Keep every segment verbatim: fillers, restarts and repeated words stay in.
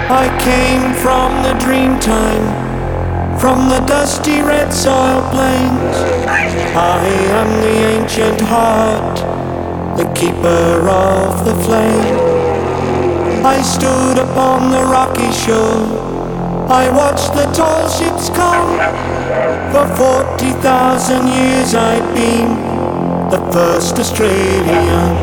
I came from the dream time, from the dusty red soil plains. I am the ancient heart, the keeper of the flame. I stood upon the rocky shore, I watched the tall ships come. For forty thousand years I've been the first Australian.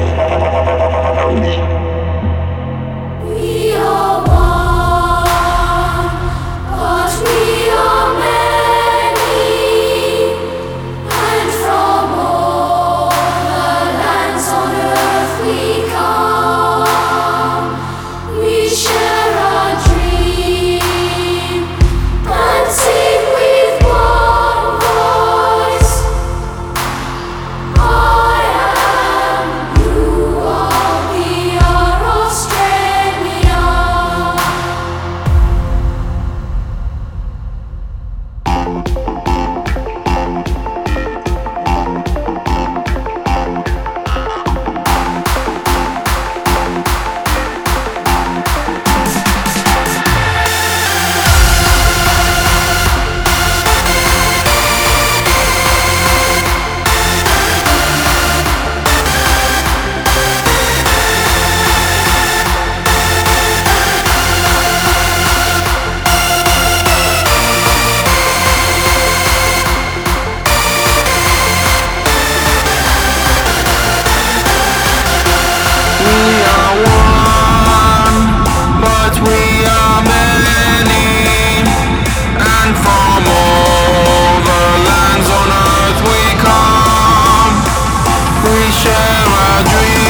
We are one, but we are many, and from all the lands on earth we come. We share our dream and sing with one voice. I am, you are, we are Australia. We are one, but we are many, and from all the lands on earth we come. We share our dreams.